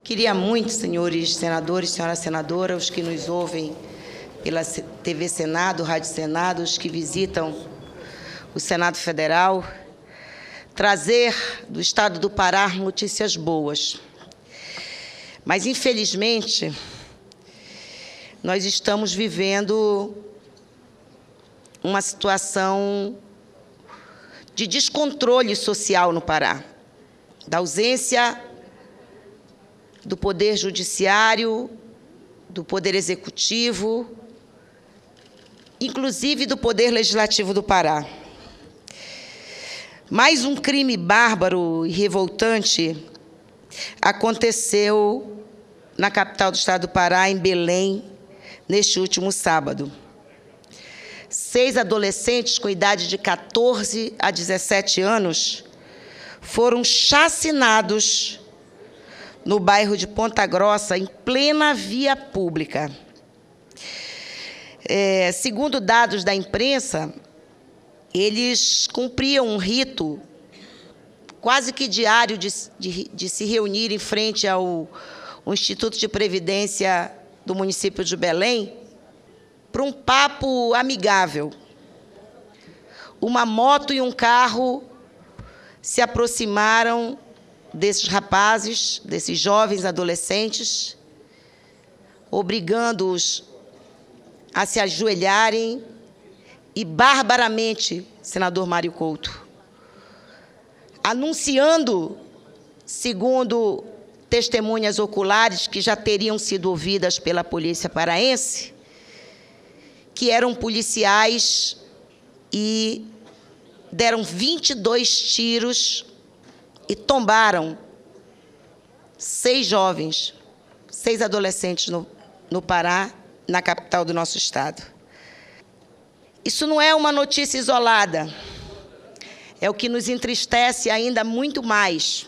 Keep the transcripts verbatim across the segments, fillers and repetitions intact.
Queria muito, senhores senadores, senhora senadora, os que nos ouvem pela T V Senado, Rádio Senado, os que visitam o Senado Federal, trazer do Estado do Pará notícias boas. Mas, infelizmente, nós estamos vivendo uma situação de descontrole social no Pará, da ausência do Poder Judiciário, do Poder Executivo, inclusive do Poder Legislativo do Pará. Mais um crime bárbaro e revoltante aconteceu na capital do Estado do Pará, em Belém, neste último sábado. Seis adolescentes com idade de quatorze a dezessete anos foram chacinados no bairro de Ponta Grossa, em plena via pública. É, segundo dados da imprensa, eles cumpriam um rito quase que diário de, de, de se reunir em frente ao, ao Instituto de Previdência do município de Belém para um papo amigável. Uma moto e um carro se aproximaram desses rapazes, desses jovens adolescentes, obrigando-os a se ajoelharem e, barbaramente, senador Mário Couto, anunciando, segundo testemunhas oculares que já teriam sido ouvidas pela polícia paraense, que eram policiais e deram vinte e dois tiros e tombaram seis jovens, seis adolescentes no, no Pará, na capital do nosso estado. Isso não é uma notícia isolada, é o que nos entristece ainda muito mais.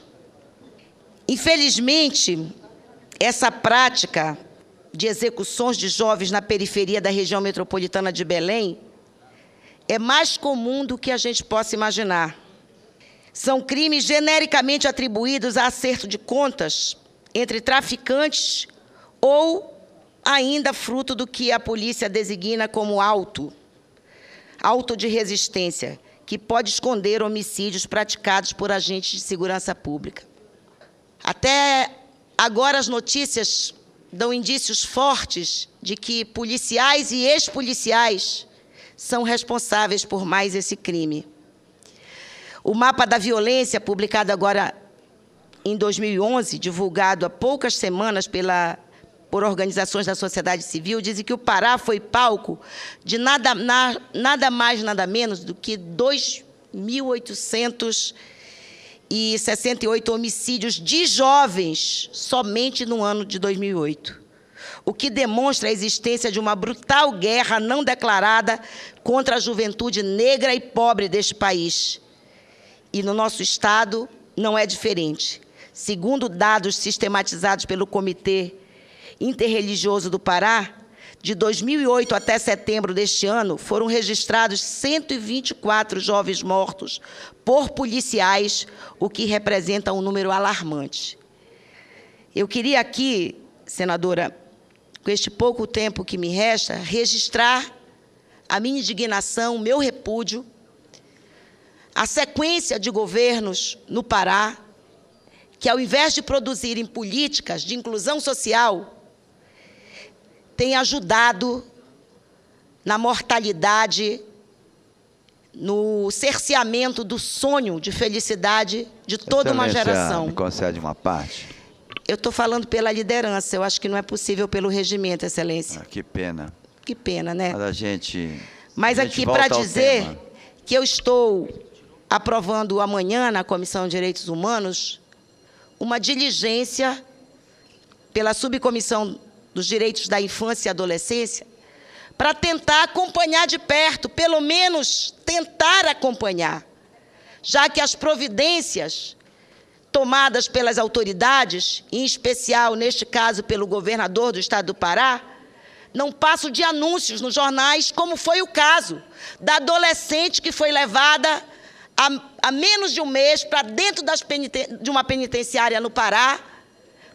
Infelizmente, essa prática de execuções de jovens na periferia da região metropolitana de Belém é mais comum do que a gente possa imaginar. São crimes genericamente atribuídos a acerto de contas entre traficantes ou ainda fruto do que a polícia designa como auto, auto de resistência, que pode esconder homicídios praticados por agentes de segurança pública. Até agora as notícias dão indícios fortes de que policiais e ex-policiais são responsáveis por mais esse crime. O mapa da violência, publicado agora em dois mil e onze, divulgado há poucas semanas pela, por organizações da sociedade civil, diz que o Pará foi palco de nada, na, nada mais, nada menos do que dois mil oitocentos e sessenta e oito homicídios de jovens somente no ano de dois mil e oito, o que demonstra a existência de uma brutal guerra não declarada contra a juventude negra e pobre deste país. E no nosso estado não é diferente. Segundo dados sistematizados pelo Comitê Interreligioso do Pará, de dois mil e oito até setembro deste ano, foram registrados cento e vinte e quatro jovens mortos por policiais, o que representa um número alarmante. Eu queria aqui, senadora, com este pouco tempo que me resta, registrar a minha indignação, o meu repúdio, a sequência de governos no Pará, que, ao invés de produzirem políticas de inclusão social, têm ajudado na mortalidade, no cerceamento do sonho de felicidade de toda uma geração. Me concede uma parte? Eu estou falando pela liderança, eu acho que não é possível pelo regimento, Excelência. Ah, que pena. Que pena, né? Mas a gente... Mas a gente aqui para dizer tema. que eu estou aprovando amanhã na Comissão de Direitos Humanos uma diligência pela Subcomissão dos Direitos da Infância e Adolescência para tentar acompanhar de perto, pelo menos tentar acompanhar, já que as providências tomadas pelas autoridades, em especial, neste caso, pelo governador do estado do Pará, não passam de anúncios nos jornais, como foi o caso da adolescente que foi levada há, há menos de um mês para dentro das peniten- de uma penitenciária no Pará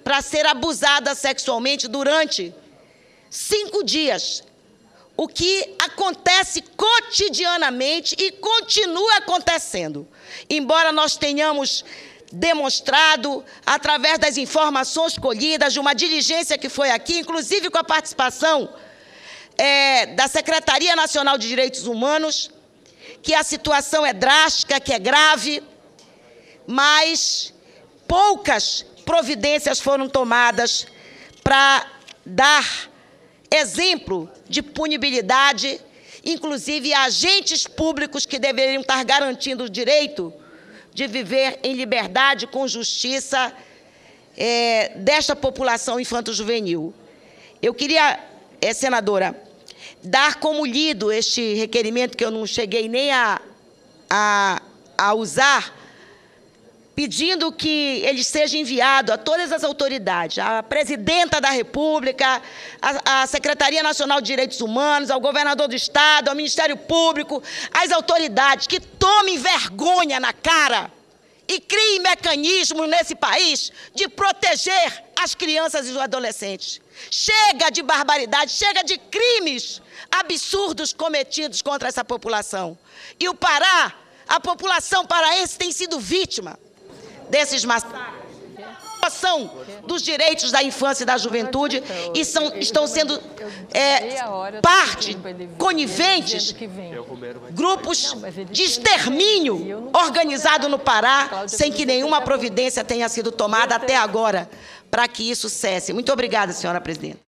para ser abusada sexualmente durante cinco dias, o que acontece cotidianamente e continua acontecendo. Embora nós tenhamos demonstrado, através das informações colhidas, de uma diligência que foi aqui, inclusive com a participação é, da Secretaria Nacional de Direitos Humanos, que a situação é drástica, que é grave, mas poucas providências foram tomadas para dar exemplo de punibilidade, inclusive a agentes públicos que deveriam estar garantindo o direito de viver em liberdade, com justiça, é, desta população infanto-juvenil. Eu queria, é, senadora, dar como lido este requerimento, que eu não cheguei nem a, a, a usar, pedindo que ele seja enviado a todas as autoridades, à Presidenta da República, à, à Secretaria Nacional de Direitos Humanos, ao Governador do Estado, ao Ministério Público, às autoridades, que tomem vergonha na cara e criem mecanismos nesse país de proteger as crianças e os adolescentes. Chega de barbaridade, chega de crimes absurdos cometidos contra essa população. E o Pará, a população paraense tem sido vítima desses massacres, violação dos direitos da infância e da juventude, e são, estão sendo é, parte, coniventes, grupos de extermínio organizado no Pará, sem que nenhuma providência tenha sido tomada até agora para que isso cesse. Muito obrigada, senhora presidenta.